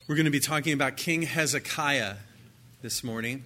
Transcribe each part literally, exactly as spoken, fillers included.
We're going to be talking about King Hezekiah this morning.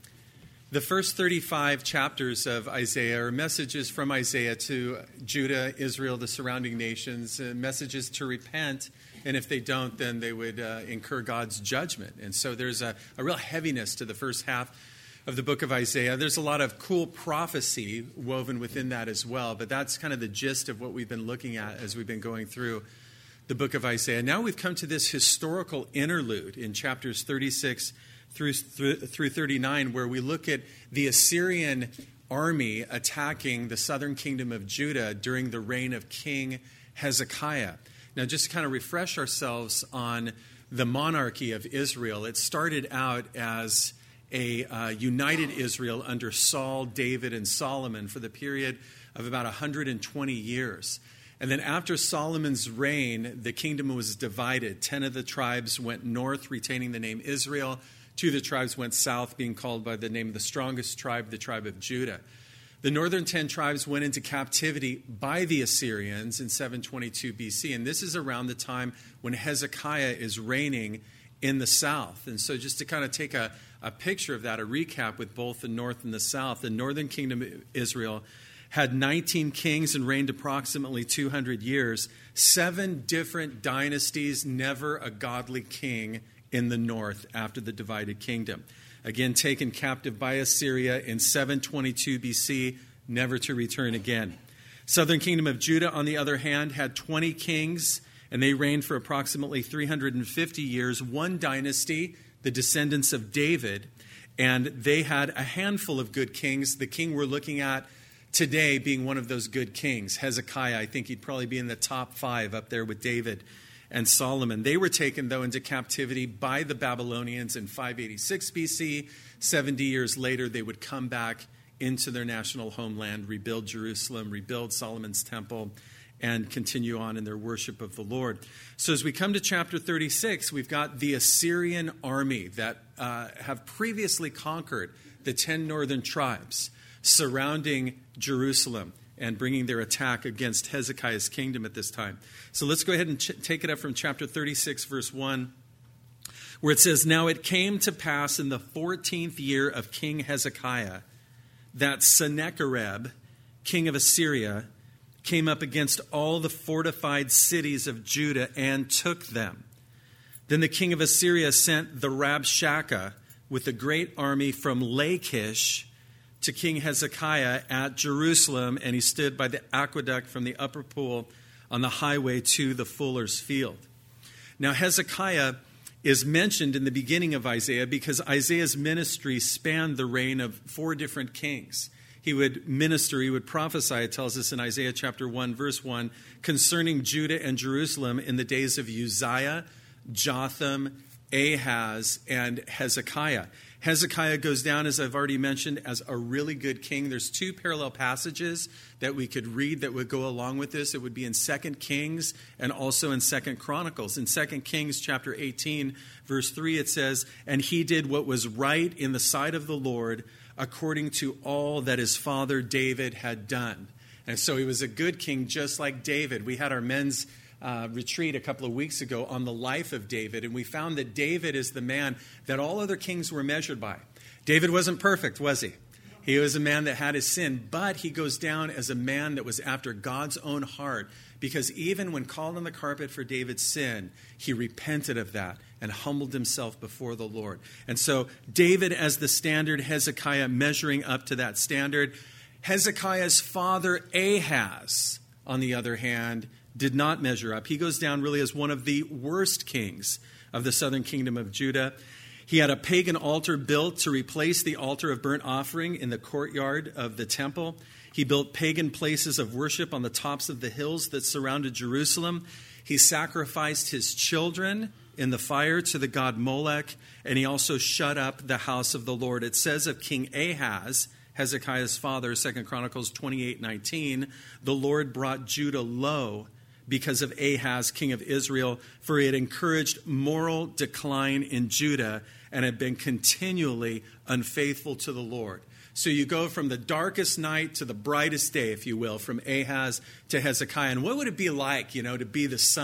The first thirty-five chapters of Isaiah are messages from Isaiah to Judah, Israel, the surrounding nations, uh, messages to repent, and if they don't, then they would uh, incur God's judgment. And so there's a, a real heaviness to the first half of the book of Isaiah. There's a lot of cool prophecy woven within that as well, but that's kind of the gist of what we've been looking at as we've been going through the book of Isaiah. Now we've come to this historical interlude in chapters thirty-six through through thirty-nine, where we look at the Assyrian army attacking the southern kingdom of Judah during the reign of King Hezekiah. Now, just to kind of refresh ourselves on the monarchy of Israel, it started out as a uh, united Israel under Saul, David, and Solomon for the period of about one hundred twenty years. And then after Solomon's reign, the kingdom was divided. Ten of the tribes went north, retaining the name Israel. Two of the tribes went south, being called by the name of the strongest tribe, the tribe of Judah. The northern ten tribes went into captivity by the Assyrians in seven twenty-two B C. And this is around the time when Hezekiah is reigning in the south. And so just to kind of take a, a picture of that, a recap with both the north and the south, the northern kingdom of Israel had nineteen kings and reigned approximately two hundred years. Seven different dynasties, never a godly king in the north after the divided kingdom. Again, taken captive by Assyria in seven twenty-two B C, never to return again. Southern kingdom of Judah, on the other hand, had twenty kings, and they reigned for approximately three hundred fifty years. One dynasty, the descendants of David, and they had a handful of good kings. The king we're looking at today being one of those good kings, Hezekiah. I think he'd probably be in the top five up there with David and Solomon. They were taken, though, into captivity by the Babylonians in five eighty-six B C. seventy years later, they would come back into their national homeland, rebuild Jerusalem, rebuild Solomon's temple, and continue on in their worship of the Lord. So as we come to chapter thirty-six, we've got the Assyrian army that uh, have previously conquered the ten northern tribes surrounding Jerusalem and bringing their attack against Hezekiah's kingdom at this time. So let's go ahead and ch- take it up from chapter thirty-six, verse one, where it says, "Now it came to pass in the fourteenth year of King Hezekiah that Sennacherib, king of Assyria, came up against all the fortified cities of Judah and took them. Then the king of Assyria sent the Rabshakeh with a great army from Lachish to King Hezekiah at Jerusalem, and he stood by the aqueduct from the upper pool on the highway to the fuller's field." Now Hezekiah is mentioned in the beginning of Isaiah because Isaiah's ministry spanned the reign of four different kings. He would minister, he would prophesy, it tells us in Isaiah chapter one, verse one, concerning Judah and Jerusalem in the days of Uzziah, Jotham, Ahaz, and Hezekiah. Hezekiah goes down, as I've already mentioned, as a really good king. There's two parallel passages that we could read that would go along with this. It would be in Second Kings and also in Second Chronicles. In Second Kings chapter eighteen, verse three, it says, "And he did what was right in the sight of the Lord, according to all that his father David had done." And so he was a good king just like David. We had our men's Uh, retreat a couple of weeks ago on the life of David, and we found that David is the man that all other kings were measured by. David wasn't perfect, was he? He was a man that had his sin, but he goes down as a man that was after God's own heart, because even when called on the carpet for David's sin, he repented of that and humbled himself before the Lord. And so David as the standard, Hezekiah measuring up to that standard. Hezekiah's father Ahaz, on the other hand, did not measure up. He goes down really as one of the worst kings of the southern kingdom of Judah. He had a pagan altar built to replace the altar of burnt offering in the courtyard of the temple. He built pagan places of worship on the tops of the hills that surrounded Jerusalem. He sacrificed his children in the fire to the god Molech, and he also shut up the house of the Lord. It says of King Ahaz, Hezekiah's father, Second Chronicles twenty-eight nineteen, "The Lord brought Judah low because of Ahaz, king of Israel, for he had encouraged moral decline in Judah and had been continually unfaithful to the Lord." So you go from the darkest night to the brightest day, if you will, from Ahaz to Hezekiah. And what would it be like, you know, to be the son,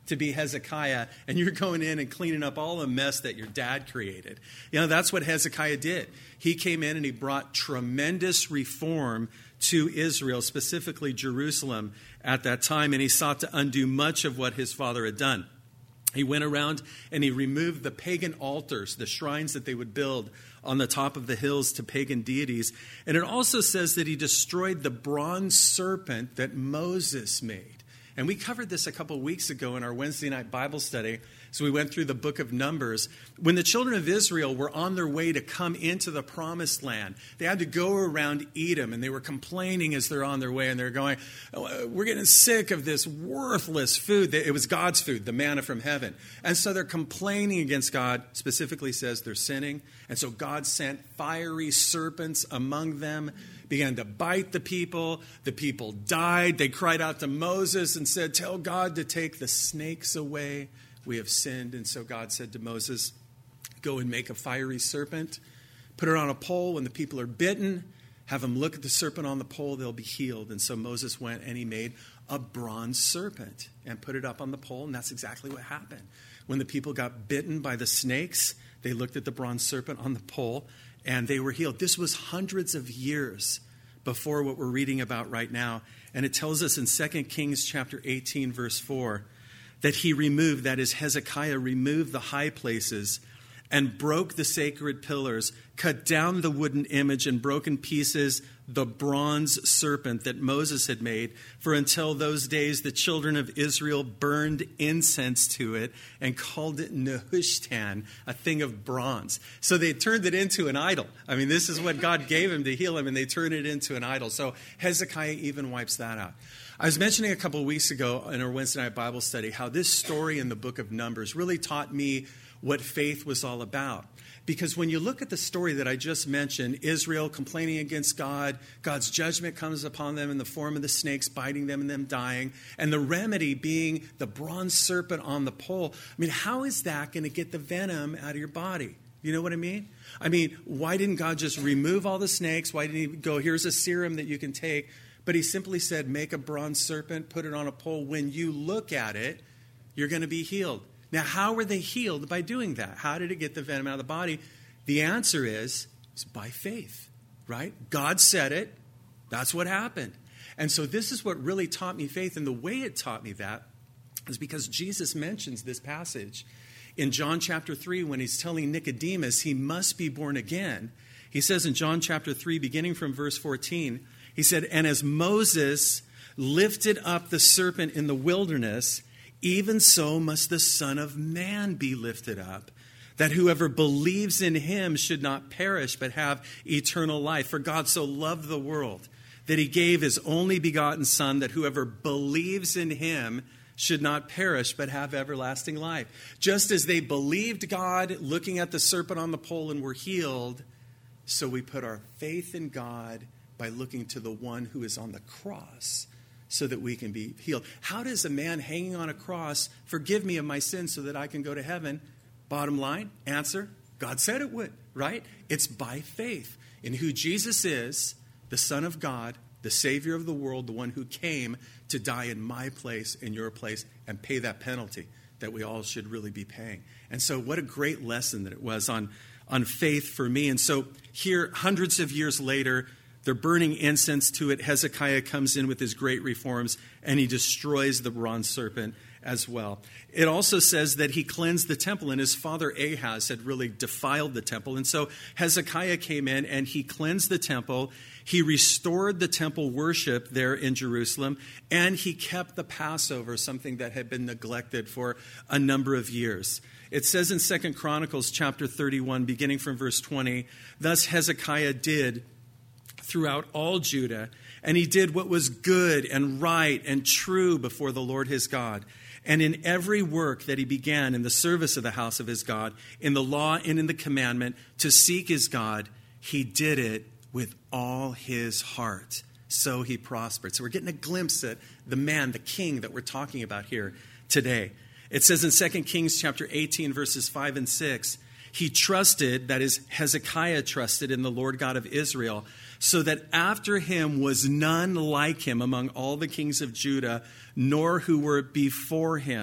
to be Hezekiah, and you're going in and cleaning up all the mess that your dad created. You know, that's what Hezekiah did. He came in and he brought tremendous reform to Israel, specifically Jerusalem at that time, and he sought to undo much of what his father had done. He went around and he removed the pagan altars, the shrines that they would build on the top of the hills to pagan deities. And it also says that he destroyed the bronze serpent that Moses made. And we covered this a couple weeks ago in our Wednesday night Bible study. So we went through the book of Numbers. When the children of Israel were on their way to come into the promised land, they had to go around Edom, and they were complaining as they're on their way, and they're going, oh, we're getting sick of this worthless food. It was God's food, the manna from heaven. And so they're complaining against God, specifically says they're sinning. And so God sent fiery serpents among them, began to bite the people. The people died. They cried out to Moses and said, tell God to take the snakes away. We have sinned. And so God said to Moses, go and make a fiery serpent, put it on a pole. When the people are bitten, have them look at the serpent on the pole, they'll be healed. And so Moses went and he made a bronze serpent and put it up on the pole. And that's exactly what happened. When the people got bitten by the snakes, they looked at the bronze serpent on the pole and they were healed. This was hundreds of years before what we're reading about right now. And it tells us in Second Kings chapter eighteen, verse four, that he removed, that is Hezekiah removed the high places and broke the sacred pillars, cut down the wooden image and broke in pieces the bronze serpent that Moses had made. For until those days, the children of Israel burned incense to it and called it Nehushtan, a thing of bronze. So they turned it into an idol. I mean, this is what God gave him to heal him, and they turned it into an idol. So Hezekiah even wipes that out. I was mentioning a couple of weeks ago in our Wednesday night Bible study how this story in the book of Numbers really taught me what faith was all about. Because when you look at the story that I just mentioned, Israel complaining against God, God's judgment comes upon them in the form of the snakes biting them and them dying, and the remedy being the bronze serpent on the pole. I mean, how is that going to get the venom out of your body? You know what I mean? I mean, why didn't God just remove all the snakes? Why didn't he go, here's a serum that you can take? But he simply said, make a bronze serpent, put it on a pole. When you look at it, you're going to be healed. Now, how were they healed by doing that? How did it get the venom out of the body? The answer is, is by faith, right? God said it. That's what happened. And so this is what really taught me faith. And the way it taught me that is because Jesus mentions this passage in John chapter three when he's telling Nicodemus he must be born again. He says in John chapter three, beginning from verse fourteen, he said, and as Moses lifted up the serpent in the wilderness, even so must the Son of Man be lifted up, that whoever believes in him should not perish but have eternal life. For God so loved the world that he gave his only begotten Son, that whoever believes in him should not perish but have everlasting life. Just as they believed God, looking at the serpent on the pole, and were healed, so we put our faith in God by looking to the one who is on the cross so that we can be healed. How does a man hanging on a cross forgive me of my sins so that I can go to heaven? Bottom line, answer, God said it would, right? It's by faith in who Jesus is, the Son of God, the Savior of the world, the one who came to die in my place, in your place, and pay that penalty that we all should really be paying. And so what a great lesson that it was on, on faith for me. And so here, hundreds of years later, they're burning incense to it. Hezekiah comes in with his great reforms, and he destroys the bronze serpent as well. It also says that he cleansed the temple, and his father Ahaz had really defiled the temple. And so Hezekiah came in, and he cleansed the temple. He restored the temple worship there in Jerusalem, and he kept the Passover, something that had been neglected for a number of years. It says in Second Chronicles chapter thirty-one, beginning from verse twenty, thus Hezekiah did throughout all Judah, and he did what was good and right and true before the Lord his God. And in every work that he began in the service of the house of his God, in the law and in the commandment, to seek his God, he did it with all his heart. So he prospered. So we're getting a glimpse at the man, the king that we're talking about here today. It says in Second Kings chapter eighteen, verses five and six, he trusted, that is, Hezekiah trusted in the Lord God of Israel, so that after him was none like him among all the kings of Judah, nor who were before him.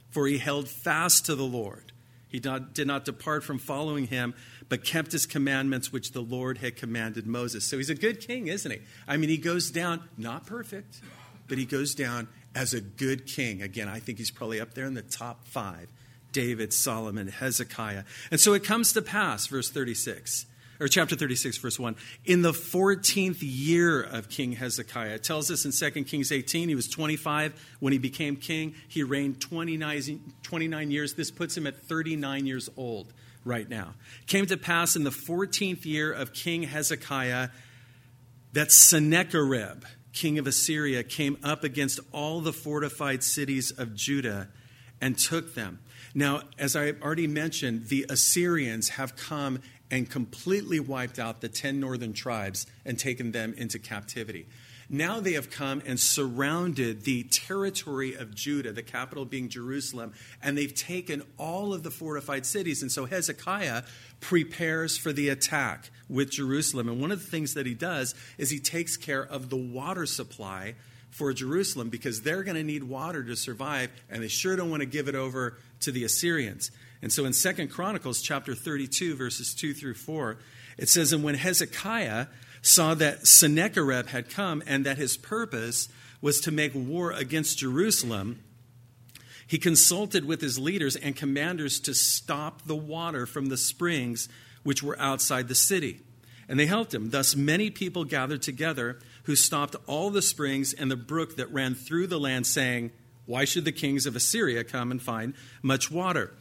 for he held fast to the Lord. He did not depart from following him, but kept his commandments, which the Lord had commanded Moses. So he's a good king, isn't he? I mean, he goes down, not perfect, but he goes down as a good king. Again, I think he's probably up there in the top five. David, Solomon, Hezekiah. And so it comes to pass, verse thirty-six, or chapter thirty-six, verse one, in the fourteenth year of King Hezekiah. It tells us in Second Kings eighteen, he was twenty-five when he became king. He reigned twenty-nine, twenty-nine years. This puts him at thirty-nine years old right now. It came to pass in the fourteenth year of King Hezekiah that Sennacherib, king of Assyria, came up against all the fortified cities of Judah and took them. Now, as I already mentioned, the Assyrians have come and completely wiped out the ten northern tribes and taken them into captivity. Now they have come and surrounded the territory of Judah, the capital being Jerusalem, and they've taken all of the fortified cities. And so Hezekiah prepares for the attack with Jerusalem. And one of the things that he does is he takes care of the water supply for Jerusalem, because they're going to need water to survive, and they sure don't want to give it over to the Assyrians. And so in Second Chronicles chapter thirty-two, verses two through four, it says, and when Hezekiah saw that Sennacherib had come and that his purpose was to make war against Jerusalem, he consulted with his leaders and commanders to stop the water from the springs which were outside the city. And they helped him. Thus many people gathered together who stopped all the springs and the brook that ran through the land, saying, why should the kings of Assyria come and find much water?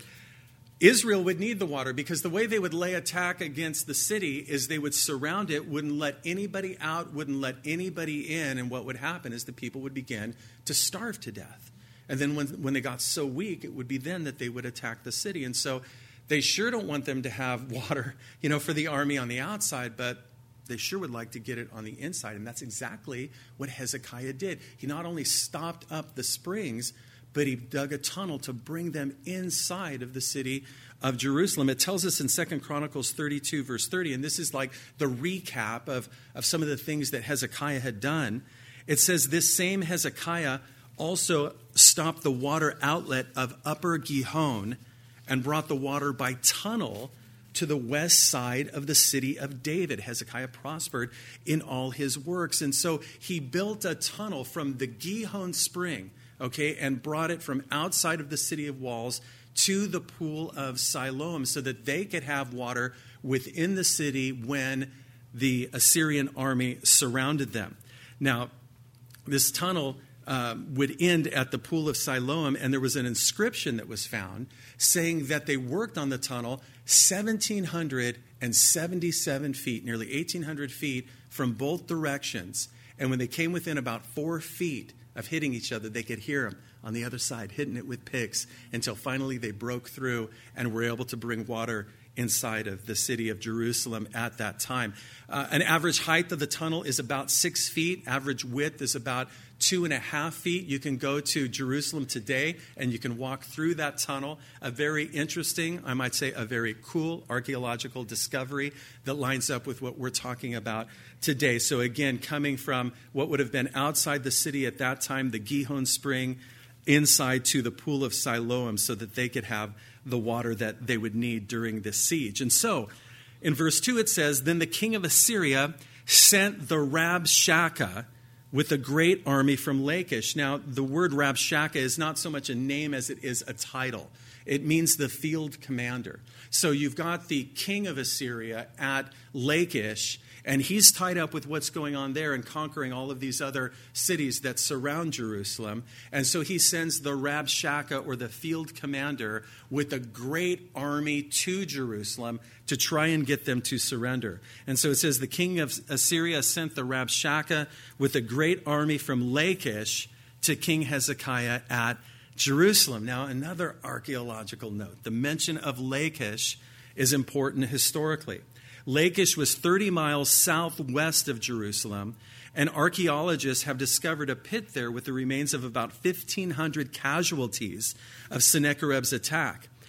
Israel would need the water, because the way they would lay attack against the city is they would surround it, wouldn't let anybody out, wouldn't let anybody in, and what would happen is the people would begin to starve to death. And then when, when they got so weak, it would be then that they would attack the city. And so they sure don't want them to have water, you know, for the army on the outside, but they sure would like to get it on the inside. And that's exactly what Hezekiah did. He not only stopped up the springs, but he dug a tunnel to bring them inside of the city of Jerusalem. It tells us in Second Chronicles thirty-two, verse thirty, and this is like the recap of, of some of the things that Hezekiah had done. It says, this same Hezekiah also stopped the water outlet of Upper Gihon and brought the water by tunnel to the west side of the city of David. Hezekiah prospered in all his works. And so he built a tunnel from the Gihon spring, okay, and brought it from outside of the city of walls to the pool of Siloam so that they could have water within the city when the Assyrian army surrounded them. Now, this tunnel uh, would end at the pool of Siloam, and there was an inscription that was found saying that they worked on the tunnel one thousand seven hundred seventy-seven feet, nearly eighteen hundred feet from both directions. And when they came within about four feet of hitting each other, they could hear them on the other side, hitting it with picks, until finally they broke through and were able to bring water inside of the city of Jerusalem at that time. Uh, an average height of the tunnel is about six feet. Average width is about two and a half feet. You can go to Jerusalem today and you can walk through that tunnel. A very interesting, I might say a very cool archaeological discovery that lines up with what we're talking about today. So again, coming from what would have been outside the city at that time, the Gihon Spring, inside to the pool of Siloam, so that they could have the water that they would need during this siege. And so in verse two it says, then the king of Assyria sent the Rabshakeh with a great army from Lachish. Now, the word Rabshakeh is not so much a name as it is a title. It means the field commander. So you've got the king of Assyria at Lachish, and he's tied up with what's going on there and conquering all of these other cities that surround Jerusalem. And so he sends the Rabshakeh, or the field commander, with a great army to Jerusalem to try and get them to surrender. And so it says the king of Assyria sent the Rabshakeh with a great army from Lachish to King Hezekiah at Jerusalem. Now, another archaeological note. The mention of Lachish is important historically. Lachish was thirty miles southwest of Jerusalem, and archaeologists have discovered a pit there with the remains of about fifteen hundred casualties of Sennacherib's attack.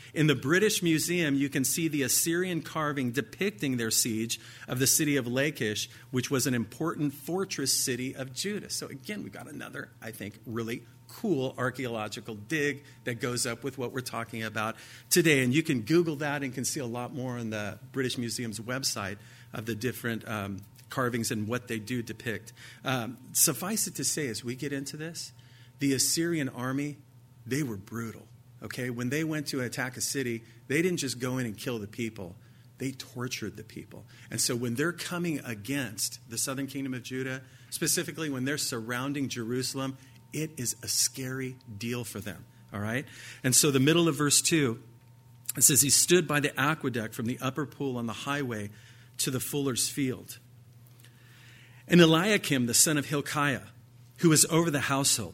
In the British Museum, you can see the Assyrian carving depicting their siege of the city of Lachish, which was an important fortress city of Judah. So again, we've got another, I think, really cool archaeological dig that goes up with what we're talking about today. And you can Google that and can see a lot more on the British Museum's website of the different um, carvings and what they do depict. Um, suffice it to say, as we get into this, the Assyrian army, they were brutal. Okay, when they went to attack a city, they didn't just go in and kill the people. They tortured the people. And so when they're coming against the southern kingdom of Judah, specifically when they're surrounding Jerusalem, it is a scary deal for them. All right? And so the middle of verse two, it says, he stood by the aqueduct from the upper pool on the highway to the fuller's field. And Eliakim, the son of Hilkiah, who was over the household,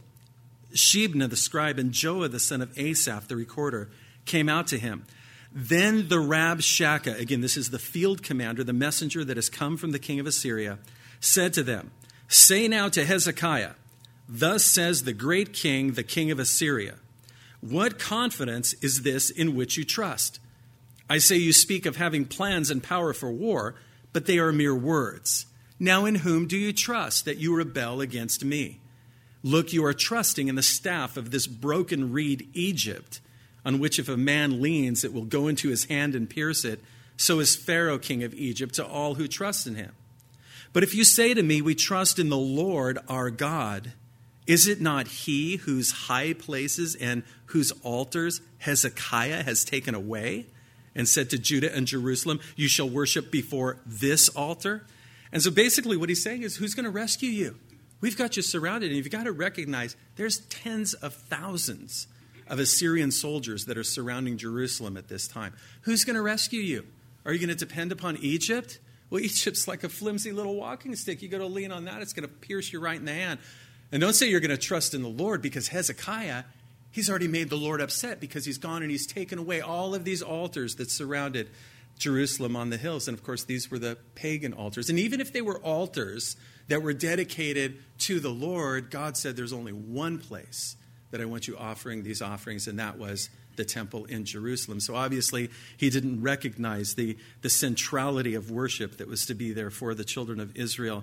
Shebna the scribe, and Joah the son of Asaph the recorder came out to him. Then the Rabshakeh, again, this is the field commander, the messenger that has come from the king of Assyria, said to them, say now to Hezekiah, thus says the great king, the king of Assyria, what confidence is this in which you trust? I say you speak of having plans and power for war, but they are mere words. Now in whom do you trust that you rebel against me? Look, you are trusting in the staff of this broken reed Egypt, on which if a man leans, it will go into his hand and pierce it. So is Pharaoh, king of Egypt, to all who trust in him. But if you say to me, we trust in the Lord our God, is it not he whose high places and whose altars Hezekiah has taken away and said to Judah and Jerusalem, you shall worship before this altar? And so basically what he's saying is, who's going to rescue you? We've got you surrounded, and you've got to recognize there's tens of thousands of Assyrian soldiers that are surrounding Jerusalem at this time. Who's going to rescue you? Are you going to depend upon Egypt? Well, Egypt's like a flimsy little walking stick. You got to lean on that. It's going to pierce you right in the hand. And don't say you're going to trust in the Lord, because Hezekiah, he's already made the Lord upset because he's gone and he's taken away all of these altars that surrounded Jerusalem on the hills. And of course, these were the pagan altars. And even if they were altars that were dedicated to the Lord, God said there's only one place that I want you offering these offerings, and that was the temple in Jerusalem. So obviously, he didn't recognize the, the centrality of worship that was to be there for the children of Israel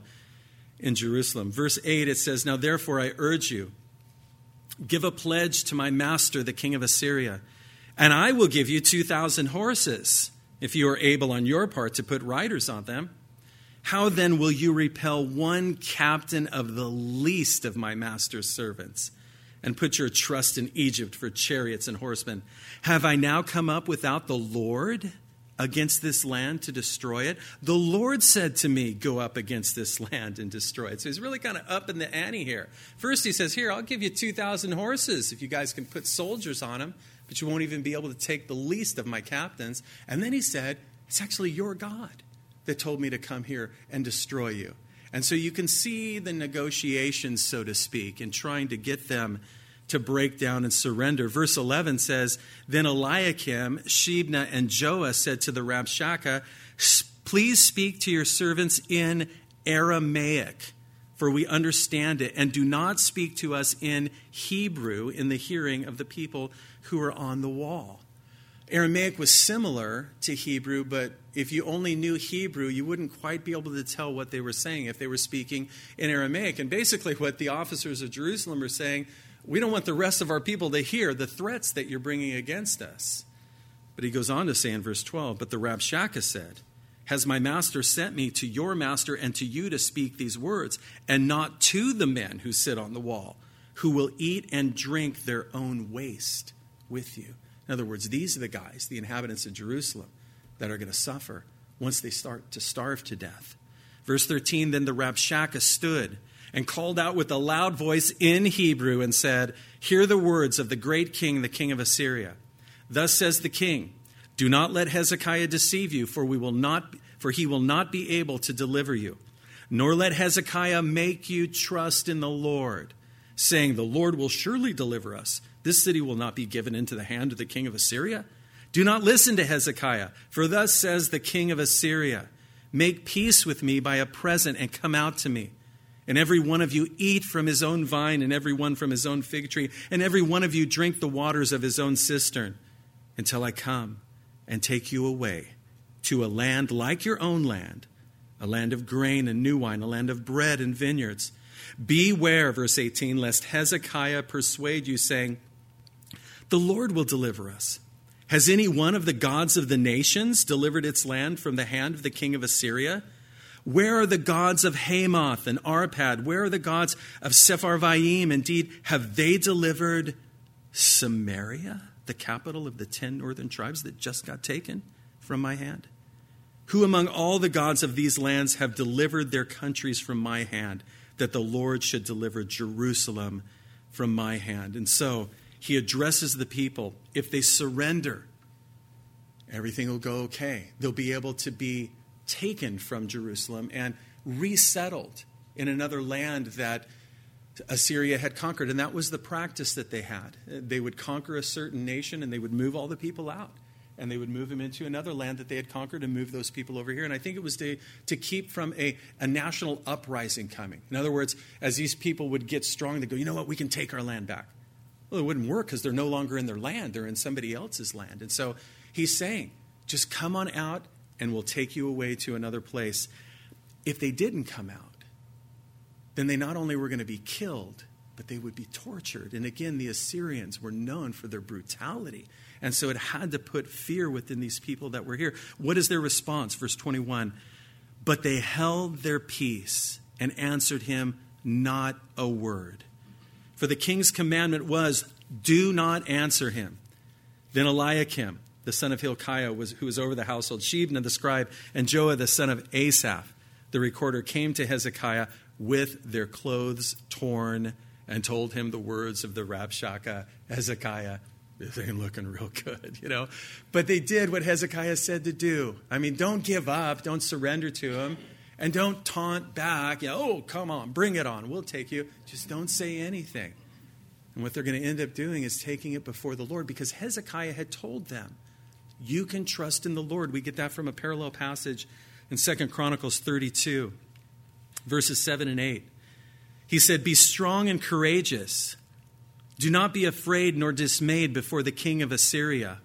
in Jerusalem. Verse eight, it says, now therefore I urge you, give a pledge to my master, the king of Assyria, and I will give you two thousand horses, if you are able on your part to put riders on them. How then will you repel one captain of the least of my master's servants and put your trust in Egypt for chariots and horsemen? Have I now come up without the Lord against this land to destroy it? The Lord said to me, go up against this land and destroy it. So he's really kind of up in the ante here. First he says, here, I'll give you two thousand horses if you guys can put soldiers on them, but you won't even be able to take the least of my captains. And then he said, it's actually your God that told me to come here and destroy you. And so you can see the negotiations, so to speak, in trying to get them to break down and surrender. Verse eleven says, then Eliakim, Shebna, and Joah said to the Rabshakeh, please speak to your servants in Aramaic, for we understand it, and do not speak to us in Hebrew in the hearing of the people who are on the wall. Aramaic was similar to Hebrew, but if you only knew Hebrew, you wouldn't quite be able to tell what they were saying if they were speaking in Aramaic. And basically what the officers of Jerusalem are saying, we don't want the rest of our people to hear the threats that you're bringing against us. But he goes on to say in verse twelve, but the Rabshakeh said, has my master sent me to your master and to you to speak these words, and not to the men who sit on the wall, who will eat and drink their own waste with you? In other words, these are the guys, the inhabitants of Jerusalem, that are going to suffer once they start to starve to death. Verse thirteen, then the Rabshakeh stood and called out with a loud voice in Hebrew and said, hear the words of the great king, the king of Assyria. Thus says the king, do not let Hezekiah deceive you, for we will not, for he will not be able to deliver you. Nor let Hezekiah make you trust in the Lord, saying, the Lord will surely deliver us. This city will not be given into the hand of the king of Assyria. Do not listen to Hezekiah, for thus says the king of Assyria, make peace with me by a present and come out to me. And every one of you eat from his own vine, and every one from his own fig tree, and every one of you drink the waters of his own cistern. until I come and take you away to a land like your own land, a land of grain and new wine, a land of bread and vineyards. Beware, verse eighteen, lest Hezekiah persuade you, saying, the Lord will deliver us. Has any one of the gods of the nations delivered its land from the hand of the king of Assyria? Where are the gods of Hamath and Arpad? Where are the gods of Sepharvaim? Indeed, have they delivered Samaria, the capital of the ten northern tribes that just got taken from my hand? Who among all the gods of these lands have delivered their countries from my hand, that the Lord should deliver Jerusalem from my hand? And so he addresses the people. If they surrender, everything will go okay. They'll be able to be taken from Jerusalem and resettled in another land that Assyria had conquered. And that was the practice that they had. They would conquer a certain nation and they would move all the people out. And they would move them into another land that they had conquered and move those people over here. And I think it was to, to keep from a, a national uprising coming. In other words, as these people would get strong, they go, you know what, we can take our land back. Well, it wouldn't work because they're no longer in their land. They're in somebody else's land. And so he's saying, just come on out and we'll take you away to another place. If they didn't come out, then they not only were going to be killed, but they would be tortured. And again, the Assyrians were known for their brutality. And so it had to put fear within these people that were here. What is their response? Verse twenty-one, but they held their peace and answered him not a word. For the king's commandment was, do not answer him. Then Eliakim, the son of Hilkiah, was, who was over the household, Shebna the scribe, and Joah the son of Asaph, the recorder, came to Hezekiah with their clothes torn and told him the words of the Rabshakeh, Hezekiah, this ain't looking real good, you know. But they did what Hezekiah said to do. I mean, don't give up. Don't surrender to him. And don't taunt back. You know, oh, come on, bring it on. We'll take you. Just don't say anything. And what they're going to end up doing is taking it before the Lord, because Hezekiah had told them, you can trust in the Lord. We get that from a parallel passage in Second Chronicles thirty-two, verses seven and eight. He said, be strong and courageous. Do not be afraid nor dismayed before the king of Assyria,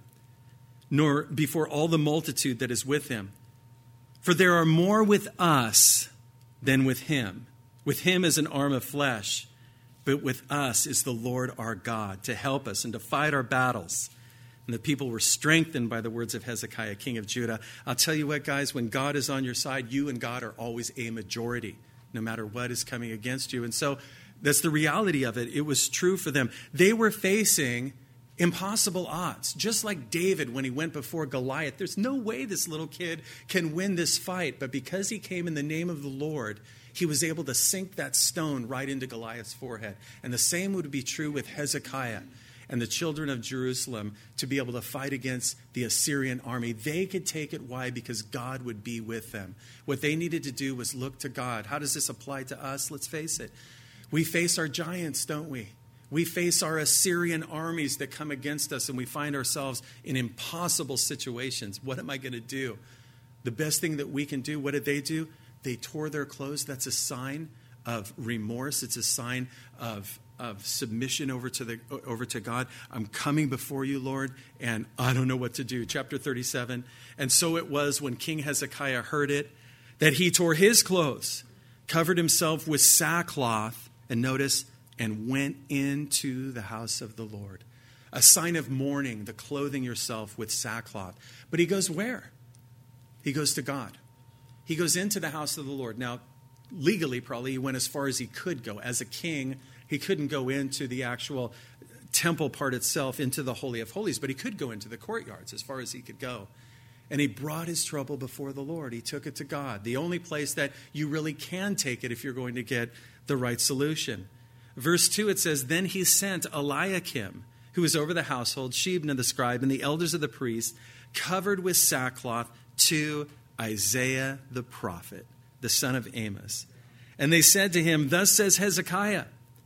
nor before all the multitude that is with him. For there are more with us than with him. With him is an arm of flesh, but with us is the Lord our God to help us and to fight our battles. And the people were strengthened by the words of Hezekiah, king of Judah. I'll tell you what, guys, when God is on your side, you and God are always a majority, no matter what is coming against you. And so that's the reality of it. It was true for them. They were facing impossible odds, just like David when he went before Goliath. There's no way this little kid can win this fight. But because he came in the name of the Lord, he was able to sink that stone right into Goliath's forehead. And the same would be true with Hezekiah and the children of Jerusalem to be able to fight against the Assyrian army. They could take it. Why? Because God would be with them. What they needed to do was look to God. How does this apply to us? Let's face it. We face our giants, don't we? We face our Assyrian armies that come against us, and we find ourselves in impossible situations. What am I going to do? The best thing that we can do, what did they do? They tore their clothes. That's a sign of remorse. It's a sign of, of submission over to the over to God. I'm coming before you, Lord, and I don't know what to do. Chapter thirty-seven. And so it was when King Hezekiah heard it, that he tore his clothes, covered himself with sackcloth, and notice, and went into the house of the Lord. A sign of mourning, the clothing yourself with sackcloth. But he goes where? He goes to God. He goes into the house of the Lord. Now, legally, probably, he went as far as he could go. As a king, he couldn't go into the actual temple part itself, into the Holy of Holies, but he could go into the courtyards as far as he could go. And he brought his trouble before the Lord. He took it to God. The only place that you really can take it if you're going to get the right solution. Verse two, it says, then he sent Eliakim, who was over the household, Shebna the scribe, and the elders of the priests, covered with sackcloth, to Isaiah the prophet, the son of Amos. And they said to him, thus says Hezekiah,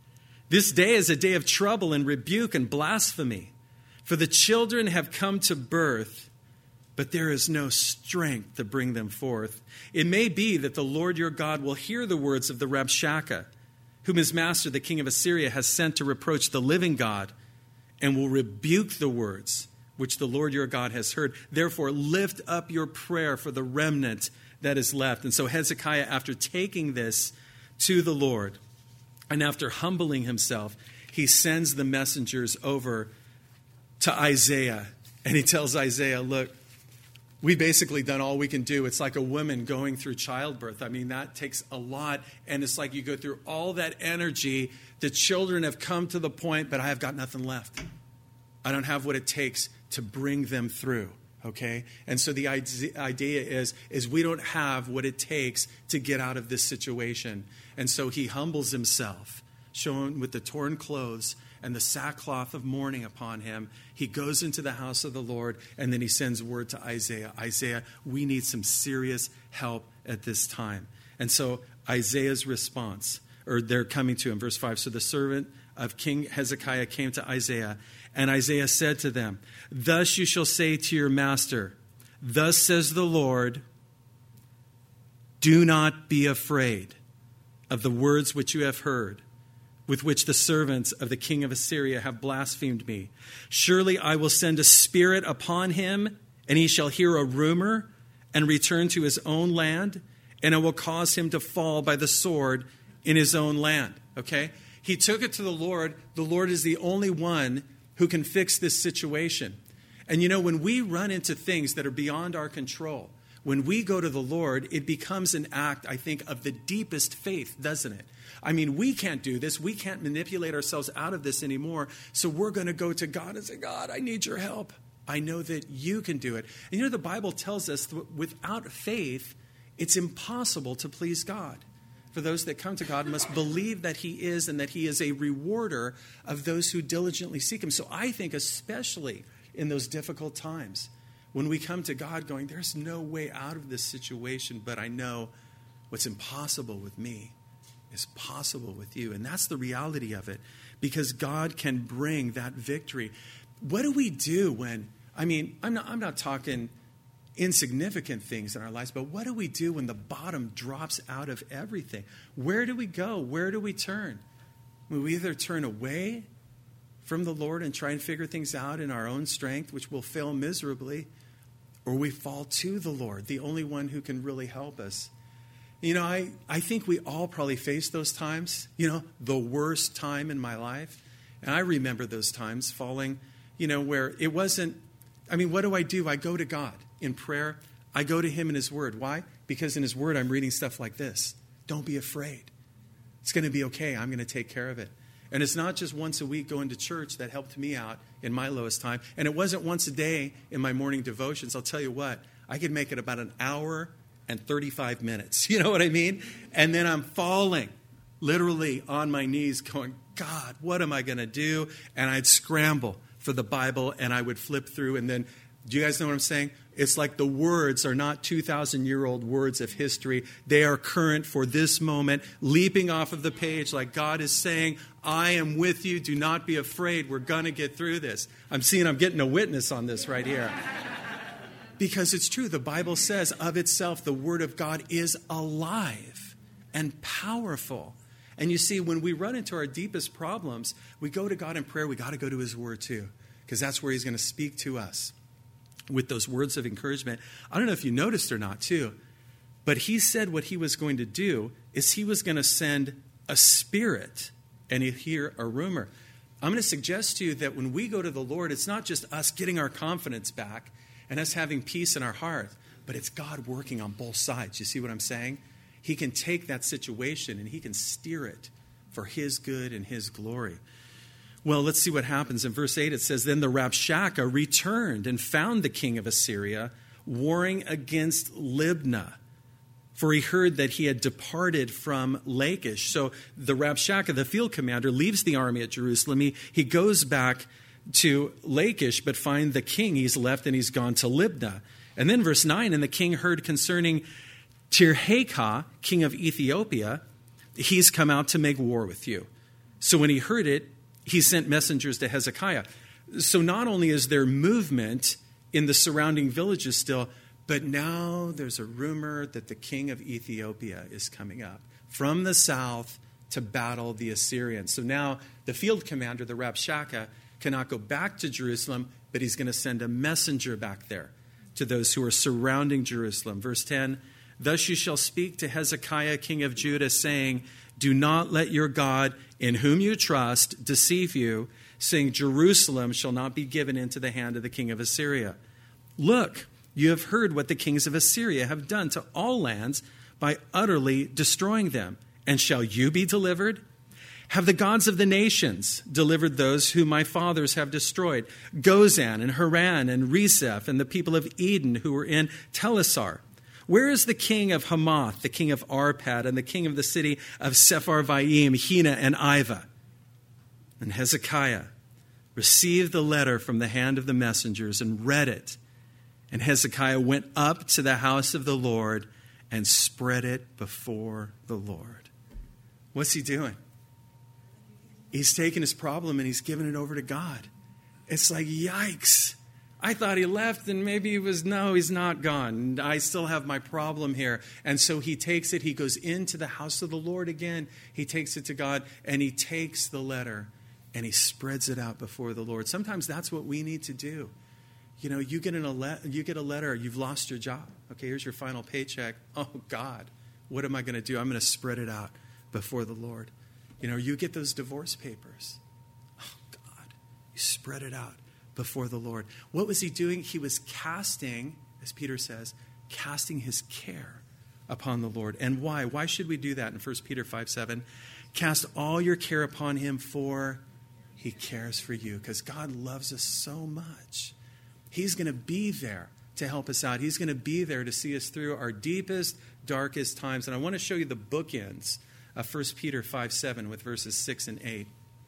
this day is a day of trouble and rebuke and blasphemy, for the children have come to birth, but there is no strength to bring them forth. It may be that the Lord your God will hear the words of the Rabshakeh, whom his master, the king of Assyria, has sent to reproach the living God, and will rebuke the words which the Lord your God has heard. Therefore, lift up your prayer for the remnant that is left. And so Hezekiah, after taking this to the Lord, and after humbling himself, he sends the messengers over to Isaiah. And he tells Isaiah, look, we basically done all we can do. It's like a woman going through childbirth. I mean, that takes a lot. And it's like you go through all that energy. The children have come to the point, but I have got nothing left. I don't have what it takes to bring them through. Okay? And so the idea is, is we don't have what it takes to get out of this situation. And so he humbles himself, shown with the torn clothes and the sackcloth of mourning upon him. He goes into the house of the Lord, and then he sends word to Isaiah. Isaiah, we need some serious help at this time. And so Isaiah's response, or they're coming to him, verse five. So the servant of King Hezekiah came to Isaiah, and Isaiah said to them, thus you shall say to your master, thus says the Lord, do not be afraid of the words which you have heard, with which the servants of the king of Assyria have blasphemed me. Surely I will send a spirit upon him, and he shall hear a rumor and return to his own land, and it will cause him to fall by the sword in his own land. Okay? He took it to the Lord. The Lord is the only one who can fix this situation. And you know, when we run into things that are beyond our control, when we go to the Lord, it becomes an act, I think, of the deepest faith, doesn't it? I mean, we can't do this. We can't manipulate ourselves out of this anymore. So we're going to go to God and say, God, I need your help. I know that you can do it. And you know, the Bible tells us that without faith, it's impossible to please God. For those that come to God must believe that he is, and that he is a rewarder of those who diligently seek him. So I think especially in those difficult times, when we come to God going, there's no way out of this situation, but I know what's impossible with me is possible with you. And that's the reality of it, because God can bring that victory. What do we do when, I mean, I'm not, I'm not talking insignificant things in our lives, but what do we do when the bottom drops out of everything? Where do we go? Where do we turn? We either turn away from the Lord and try and figure things out in our own strength, which will fail miserably, or we fall to the Lord, the only one who can really help us. You know, I, I think we all probably face those times, you know, the worst time in my life. And I remember those times falling, you know, where it wasn't, I mean, what do I do? I go to God in prayer. I go to him in his word. Why? Because in his word, I'm reading stuff like this. Don't be afraid. It's going to be okay. I'm going to take care of it. And it's not just once a week going to church that helped me out in my lowest time. And it wasn't once a day in my morning devotions. I'll tell you what, I could make it about an hour and thirty-five minutes. You know what I mean? And then I'm falling literally on my knees going, God, what am I going to do? And I'd scramble for the Bible and I would flip through. And then, do you guys know what I'm saying? It's like the words are not two thousand year old words of history. They are current for this moment, leaping off of the page like God is saying, I am with you. Do not be afraid. We're going to get through this. I'm seeing I'm getting a witness on this right here. Because it's true. The Bible says of itself, the Word of God is alive and powerful. And you see, when we run into our deepest problems, we go to God in prayer. We got to go to his word too, because that's where he's going to speak to us with those words of encouragement. I don't know if you noticed or not too, but he said what he was going to do is he was going to send a spirit and he'd hear a rumor. I'm going to suggest to you that when we go to the Lord, it's not just us getting our confidence back and us having peace in our heart, but it's God working on both sides. You see what I'm saying? He can take that situation and he can steer it for his good and his glory. Well, let's see what happens. In verse eight, it says, Then the Rabshakeh returned and found the king of Assyria warring against Libnah, for he heard that he had departed from Lachish. So the Rabshakeh, the field commander, leaves the army at Jerusalem. He, he goes back to Lachish, but find the king he's left and he's gone to Libnah. And then verse nine, And the king heard concerning Tirhakah, king of Ethiopia, he's come out to make war with you. So when he heard it, he sent messengers to Hezekiah. So not only is there movement in the surrounding villages still, but now there's a rumor that the king of Ethiopia is coming up from the south to battle the Assyrians. So now the field commander, the Rabshakeh, cannot go back to Jerusalem, but he's going to send a messenger back there to those who are surrounding Jerusalem. Verse ten, thus you shall speak to Hezekiah, king of Judah, saying, do not let your God, in whom you trust, deceive you, saying, Jerusalem shall not be given into the hand of the king of Assyria. Look, you have heard what the kings of Assyria have done to all lands by utterly destroying them. And shall you be delivered? Have the gods of the nations delivered those whom my fathers have destroyed? Gozan and Haran and Rezeph and the people of Eden who were in Telassar. Where is the king of Hamath, the king of Arpad, and the king of the city of Sepharvaim, Hena, and Iva? And Hezekiah received the letter from the hand of the messengers and read it. And Hezekiah went up to the house of the Lord and spread it before the Lord. What's he doing? He's taking his problem and he's giving it over to God. It's like, yikes. I thought he left and maybe he was, no, he's not gone. I still have my problem here. And so he takes it. He goes into the house of the Lord again. He takes it to God and he takes the letter and he spreads it out before the Lord. Sometimes that's what we need to do. You know, you get, an ele- you get a letter, you've lost your job. Okay, here's your final paycheck. Oh, God, what am I going to do? I'm going to spread it out before the Lord. You know, you get those divorce papers. Oh, God, you spread it out before the Lord. What was he doing? He was casting, as Peter says, casting his care upon the Lord. And why? Why should we do that in First Peter five seven? Cast all your care upon him, for he cares for you. Because God loves us so much. He's going to be there to help us out. He's going to be there to see us through our deepest, darkest times. And I want to show you the bookends of First Peter five seven with verses six and eight.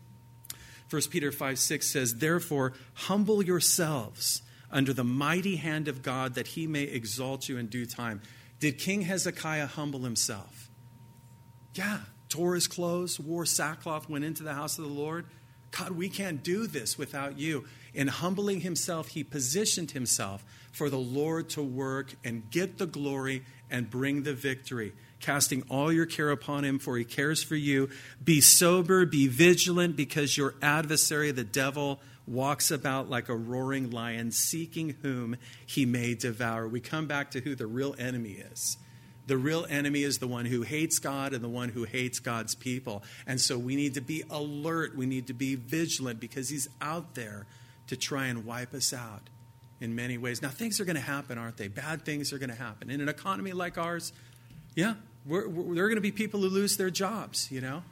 First Peter five six says, therefore, humble yourselves under the mighty hand of God that he may exalt you in due time. Did King Hezekiah humble himself? Yeah. Tore his clothes, wore sackcloth, went into the house of the Lord. God, we can't do this without you. In humbling himself, he positioned himself for the Lord to work and get the glory and bring the victory. Casting all your care upon him, for he cares for you. Be sober, be vigilant, because your adversary, the devil, walks about like a roaring lion, seeking whom he may devour. We come back to who the real enemy is. The real enemy is the one who hates God and the one who hates God's people. And so we need to be alert. We need to be vigilant because he's out there to try and wipe us out in many ways. Now, things are going to happen, aren't they? Bad things are going to happen. In an economy like ours, yeah, we're, we're, there are going to be people who lose their jobs, you know.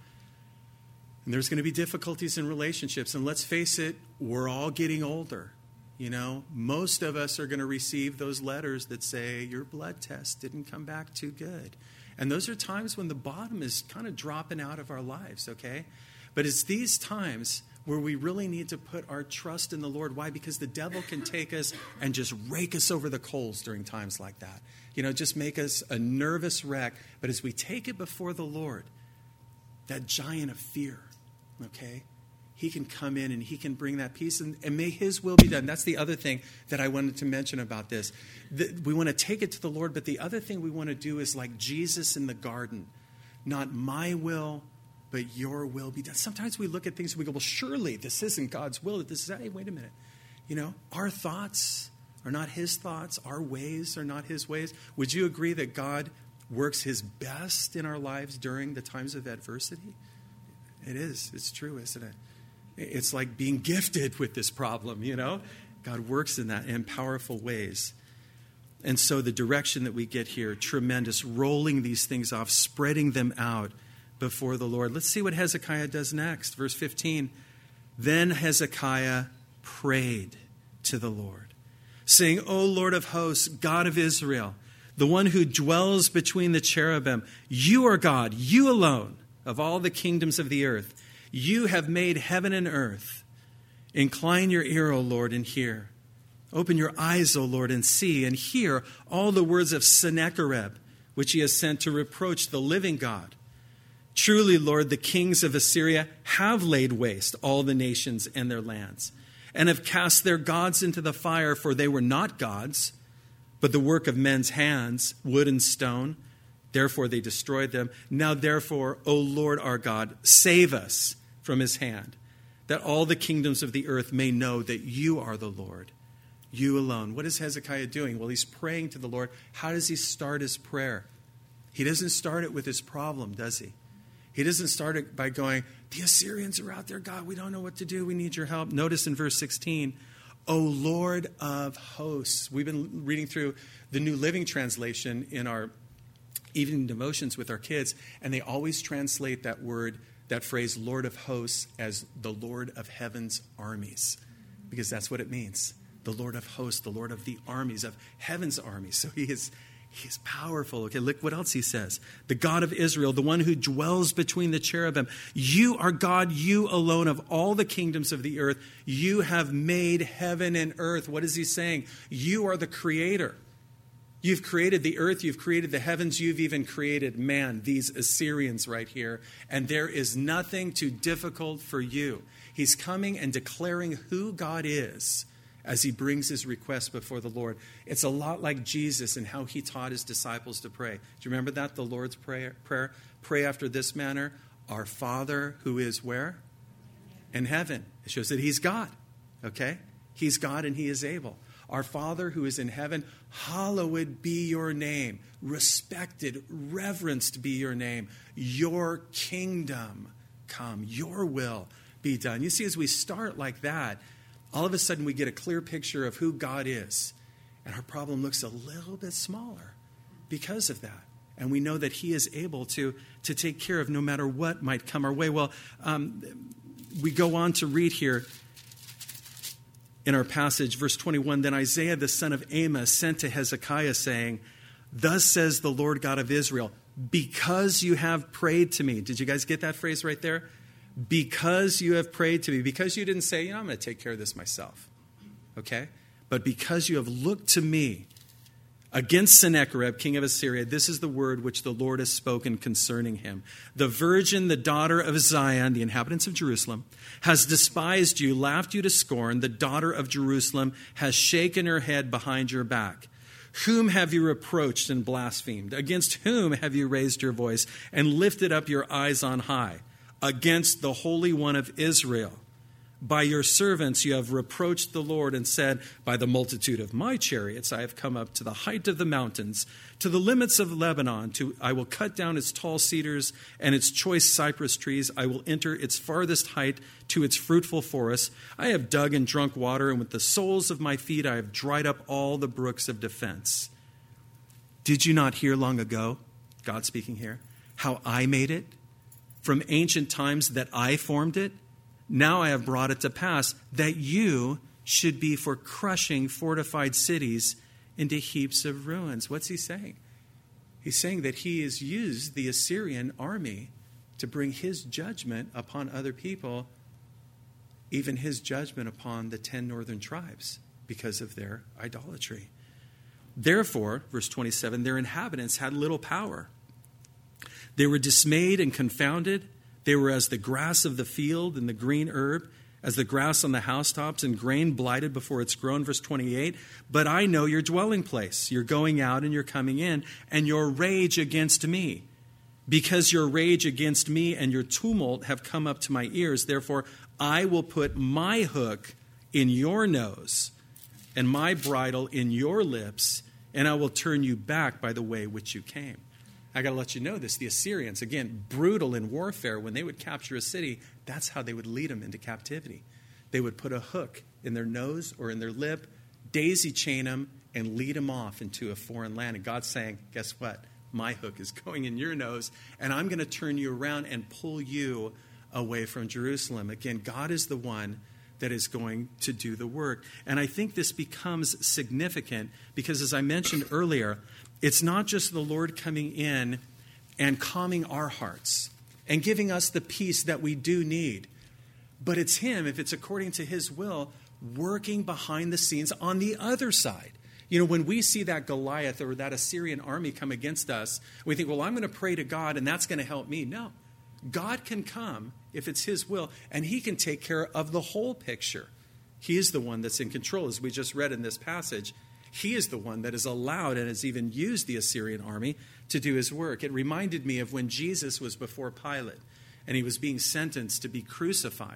And there's going to be difficulties in relationships. And let's face it, we're all getting older. You know, most of us are going to receive those letters that say your blood test didn't come back too good. And those are times when the bottom is kind of dropping out of our lives, okay? But it's these times where we really need to put our trust in the Lord. Why? Because the devil can take us and just rake us over the coals during times like that. You know, just make us a nervous wreck. But as we take it before the Lord, that giant of fear, okay, he can come in and he can bring that peace, and, and may his will be done. That's the other thing that I wanted to mention about this. The, we want to take it to the Lord, but the other thing we want to do is like Jesus in the garden. Not my will, but your will be done. Sometimes we look at things and we go, well, surely this isn't God's will. This is, hey, wait a minute. You know, our thoughts are not his thoughts. Our ways are not his ways. Would you agree that God works his best in our lives during the times of adversity? It is. It's true, isn't it? It's like being gifted with this problem, you know. God works in that in powerful ways. And so the direction that we get here, tremendous, rolling these things off, spreading them out before the Lord. Let's see what Hezekiah does next. Verse fifteen, then Hezekiah prayed to the Lord, saying, O Lord of hosts, God of Israel, the one who dwells between the cherubim, you are God, you alone, of all the kingdoms of the earth. You have made heaven and earth. Incline your ear, O Lord, and hear. Open your eyes, O Lord, and see and hear all the words of Sennacherib, which he has sent to reproach the living God. Truly, Lord, the kings of Assyria have laid waste all the nations and their lands, and have cast their gods into the fire, for they were not gods, but the work of men's hands, wood and stone. Therefore they destroyed them. Now therefore, O Lord our God, save us from his hand, that that all the kingdoms of the earth may know that you are the Lord, you alone. What is Hezekiah doing? Well, he's praying to the Lord. How does he start his prayer? He doesn't start it with his problem, does he? He doesn't start it by going, the Assyrians are out there, God, we don't know what to do, we need your help. Notice in verse sixteen, O Lord of hosts. We've been reading through the New Living Translation in our evening devotions with our kids, and they always translate that word, that phrase, Lord of hosts, as the Lord of heaven's armies, because that's what it means. The Lord of hosts, the Lord of the armies, of heaven's armies. So he is he is powerful. Okay, look what else he says. The God of Israel, the one who dwells between the cherubim. You are God, you alone of all the kingdoms of the earth. You have made heaven and earth. What is he saying? You are the creator. You've created the earth, you've created the heavens, you've even created man, these Assyrians right here. And there is nothing too difficult for you. He's coming and declaring who God is as he brings his request before the Lord. It's a lot like Jesus and how he taught his disciples to pray. Do you remember that, the Lord's prayer? Prayer, pray after this manner, our Father who is where? In heaven. It shows that he's God, okay? He's God and he is able. Our Father who is in heaven, hallowed be your name. Respected, reverenced be your name. Your kingdom come. Your will be done. You see, as we start like that, all of a sudden we get a clear picture of who God is. And our problem looks a little bit smaller because of that. And we know that he is able to, to take care of no matter what might come our way. Well, um, we go on to read here in our passage, verse twenty-one, then Isaiah the son of Amos sent to Hezekiah saying, thus says the Lord God of Israel, because you have prayed to me. Did you guys get that phrase right there? Because you have prayed to me. Because you didn't say, you know, I'm going to take care of this myself. Okay? But because you have looked to me against Sennacherib, king of Assyria, this is the word which the Lord has spoken concerning him. The virgin, the daughter of Zion, the inhabitants of Jerusalem, has despised you, laughed you to scorn. The daughter of Jerusalem has shaken her head behind your back. Whom have you reproached and blasphemed? Against whom have you raised your voice and lifted up your eyes on high? Against the Holy One of Israel. By your servants you have reproached the Lord and said, by the multitude of my chariots I have come up to the height of the mountains, to the limits of Lebanon. To, I will cut down its tall cedars and its choice cypress trees. I will enter its farthest height to its fruitful forests. I have dug and drunk water, and with the soles of my feet I have dried up all the brooks of defense. Did you not hear long ago, God speaking here, how I made it? From ancient times that I formed it? Now I have brought it to pass that you should be for crushing fortified cities into heaps of ruins. What's he saying? He's saying that he has used the Assyrian army to bring his judgment upon other people, even his judgment upon the ten northern tribes because of their idolatry. Therefore, verse twenty-seven, their inhabitants had little power. They were dismayed and confounded. They were as the grass of the field and the green herb, as the grass on the housetops and grain blighted before it's grown. Verse twenty-eight, but I know your dwelling place. You're going out and you're coming in, and your rage against me. Because your rage against me and your tumult have come up to my ears, therefore I will put my hook in your nose and my bridle in your lips, and I will turn you back by the way which you came. I got to let you know this. The Assyrians, again, brutal in warfare. When they would capture a city, that's how they would lead them into captivity. They would put a hook in their nose or in their lip, daisy chain them, and lead them off into a foreign land. And God's saying, guess what? My hook is going in your nose, and I'm going to turn you around and pull you away from Jerusalem. Again, God is the one that is going to do the work. And I think this becomes significant because, as I mentioned earlier, it's not just the Lord coming in and calming our hearts and giving us the peace that we do need, but it's him, if it's according to his will, working behind the scenes on the other side. You know, when we see that Goliath or that Assyrian army come against us, we think, well, I'm going to pray to God and that's going to help me. No. God can come, if it's his will, and he can take care of the whole picture. He is the one that's in control, as we just read in this passage. He is the one that has allowed and has even used the Assyrian army to do his work. It reminded me of when Jesus was before Pilate and he was being sentenced to be crucified.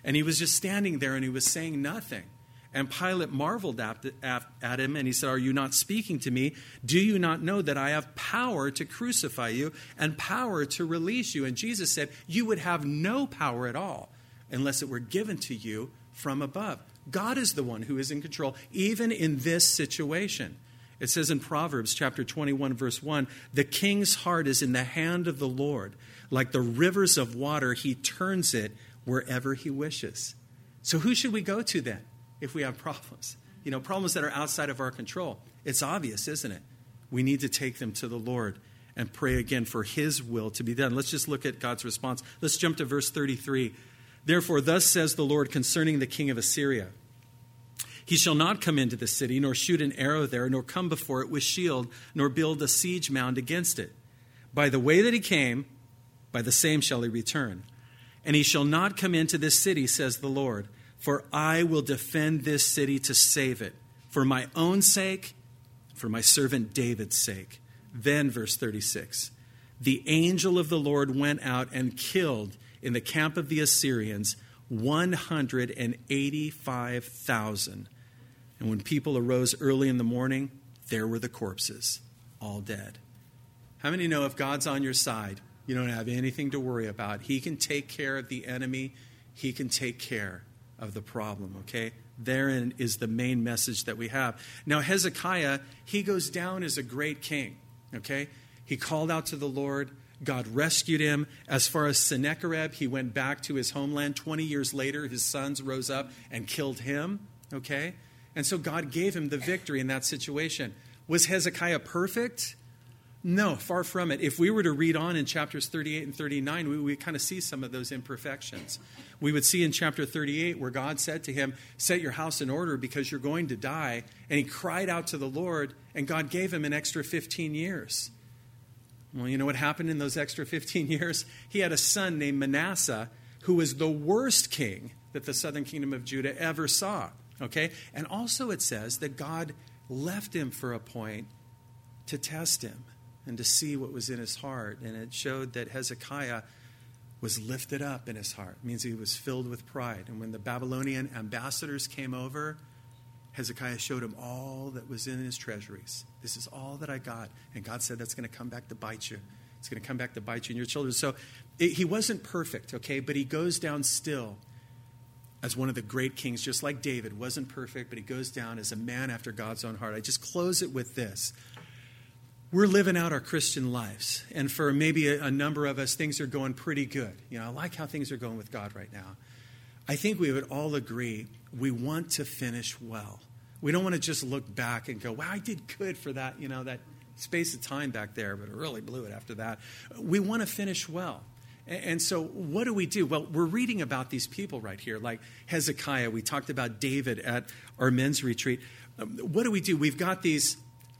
And he was just standing there and he was saying nothing. And Pilate marveled at, at him and he said, are you not speaking to me? Do you not know that I have power to crucify you and power to release you? And Jesus said, you would have no power at all unless it were given to you from above. God is the one who is in control, even in this situation. It says in Proverbs chapter twenty-one, verse one, the king's heart is in the hand of the Lord. Like the rivers of water, he turns it wherever he wishes. So who should we go to then if we have problems? You know, problems that are outside of our control. It's obvious, isn't it? We need to take them to the Lord and pray again for his will to be done. Let's just look at God's response. Let's jump to verse thirty-three. Therefore, thus says the Lord concerning the king of Assyria, he shall not come into the city, nor shoot an arrow there, nor come before it with shield, nor build a siege mound against it. By the way that he came, by the same shall he return. And he shall not come into this city, says the Lord, for I will defend this city to save it, for my own sake, for my servant David's sake. Then, verse thirty-six, the angel of the Lord went out and killed in the camp of the Assyrians one hundred eighty-five thousand. And when people arose early in the morning, there were the corpses, all dead. How many know if God's on your side, you don't have anything to worry about? He can take care of the enemy. He can take care of the problem, okay? Therein is the main message that we have. Now, Hezekiah, he goes down as a great king, okay? He called out to the Lord. God rescued him. As far as Sennacherib, he went back to his homeland. twenty years later, his sons rose up and killed him, okay? And so God gave him the victory in that situation. Was Hezekiah perfect? No, far from it. If we were to read on in chapters thirty-eight and thirty-nine, we would kind of see some of those imperfections. We would see in chapter thirty-eight where God said to him, set your house in order because you're going to die. And he cried out to the Lord, and God gave him an extra fifteen years. Well, you know what happened in those extra fifteen years? He had a son named Manasseh who was the worst king that the southern kingdom of Judah ever saw. Okay? And also it says that God left him for a point to test him and to see what was in his heart. And it showed that Hezekiah was lifted up in his heart. It means he was filled with pride. And when the Babylonian ambassadors came over, Hezekiah showed him all that was in his treasuries. This is all that I got. And God said, that's going to come back to bite you. It's going to come back to bite you and your children. So it, he wasn't perfect, okay? But he goes down still as one of the great kings, just like David. Wasn't perfect, but he goes down as a man after God's own heart. I just close it with this. We're living out our Christian lives. And for maybe a, a number of us, things are going pretty good. You know, I like how things are going with God right now. I think we would all agree we want to finish well. We don't want to just look back and go, wow, I did good for that, you know, that space of time back there, but I really blew it after that. We want to finish well. And so what do we do? Well, we're reading about these people right here, like Hezekiah. We talked about David at our men's retreat. What do we do? We've got these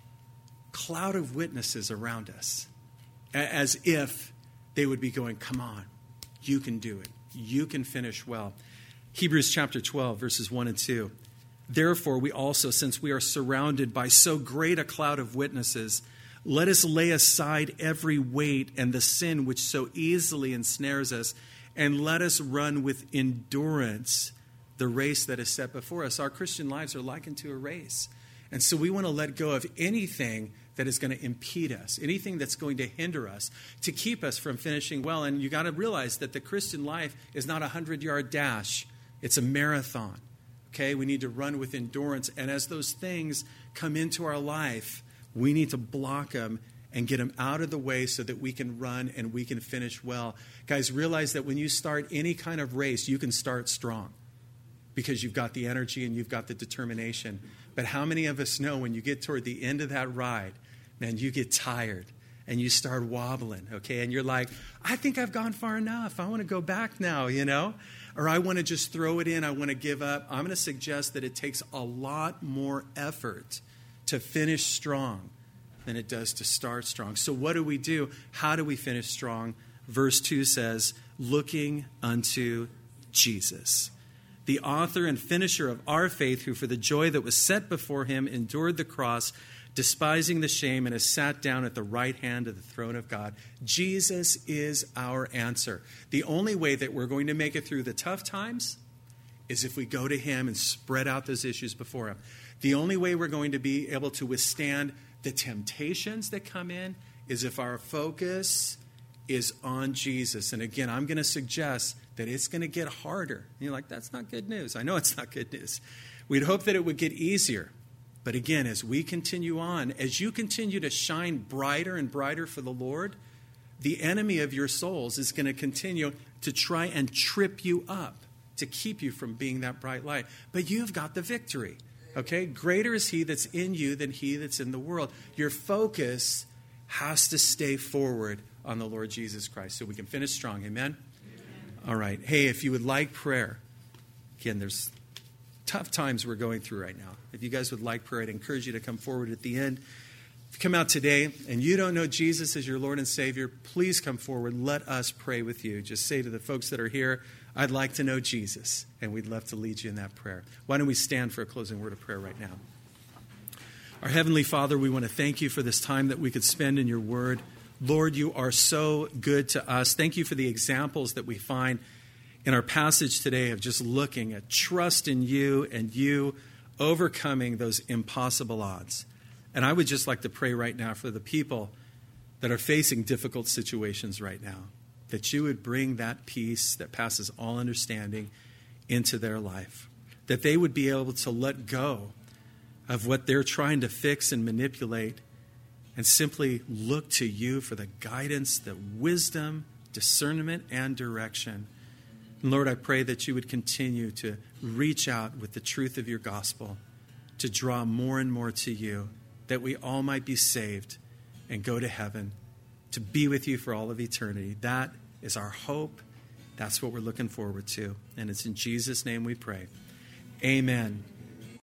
cloud of witnesses around us, as if they would be going, come on, you can do it. You can finish well. Hebrews chapter twelve, verses one and two. Therefore, we also, since we are surrounded by so great a cloud of witnesses, let us lay aside every weight and the sin which so easily ensnares us, and let us run with endurance the race that is set before us. Our Christian lives are likened to a race. And so we want to let go of anything that is going to impede us, anything that's going to hinder us, to keep us from finishing well. And you got to realize that the Christian life is not a hundred-yard dash. It's a marathon. Okay, we need to run with endurance. And as those things come into our life, we need to block them and get them out of the way so that we can run and we can finish well. Guys, realize that when you start any kind of race, you can start strong because you've got the energy and you've got the determination. But how many of us know when you get toward the end of that ride, man, you get tired and you start wobbling, okay? And you're like, I think I've gone far enough. I want to go back now, you know? Or I want to just throw it in. I want to give up. I'm going to suggest that it takes a lot more effort to finish strong than it does to start strong. So what do we do? How do we finish strong? Verse two says, looking unto Jesus, the author and finisher of our faith, who for the joy that was set before him endured the cross, despising the shame, and has sat down at the right hand of the throne of God. Jesus is our answer. The only way that we're going to make it through the tough times is if we go to him and spread out those issues before him. The only way we're going to be able to withstand the temptations that come in is if our focus is on Jesus. And again, I'm going to suggest that it's going to get harder. And you're like, that's not good news. I know it's not good news. We'd hope that it would get easier. But again, as we continue on, as you continue to shine brighter and brighter for the Lord, the enemy of your souls is going to continue to try and trip you up, to keep you from being that bright light. But you've got the victory, okay? Greater is he that's in you than he that's in the world. Your focus has to stay forward on the Lord Jesus Christ so we can finish strong. Amen? Amen? All right. Hey, if you would like prayer, again, there's tough times we're going through right now. If you guys would like prayer, I'd encourage you to come forward at the end. If you come out today and you don't know Jesus as your Lord and Savior, please come forward. Let us pray with you. Just say to the folks that are here, I'd like to know Jesus, and we'd love to lead you in that prayer. Why don't we stand for a closing word of prayer right now? Our Heavenly Father, we want to thank you for this time that we could spend in your word. Lord, you are so good to us. Thank you for the examples that we find in our passage today of just looking at trust in you and you overcoming those impossible odds. And I would just like to pray right now for the people that are facing difficult situations right now, that you would bring that peace that passes all understanding into their life, that they would be able to let go of what they're trying to fix and manipulate and simply look to you for the guidance, the wisdom, discernment, and direction. And Lord, I pray that you would continue to reach out with the truth of your gospel, to draw more and more to you, that we all might be saved and go to heaven, to be with you for all of eternity. That is our hope. That's what we're looking forward to. And it's in Jesus' name we pray. Amen.